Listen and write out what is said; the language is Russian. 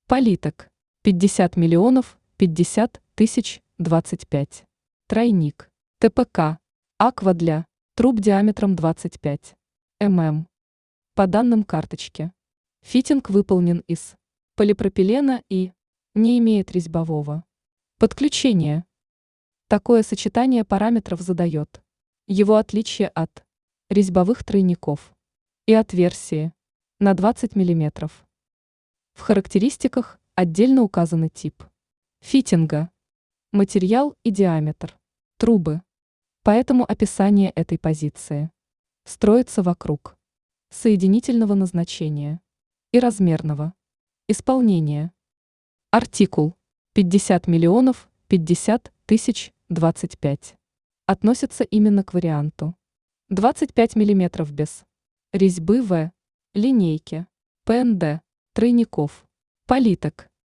Политок. 50 миллионов 50 тысяч 25. Тройник. ТПК. Аква для труб диаметром 25 мм. По данным карточки. Фитинг выполнен из полипропилена и не имеет резьбового подключения. Такое сочетание параметров задает его отличие от резьбовых тройников и от версии на 20 мм. В характеристиках отдельно указаны тип фитинга, материал и диаметр трубы. Поэтому описание этой позиции строится вокруг соединительного назначения и размерного исполнения. Артикул 50 миллионов 50 тысяч 25 относится именно к варианту 25 мм без резьбы в линейке ПНД тройников политок.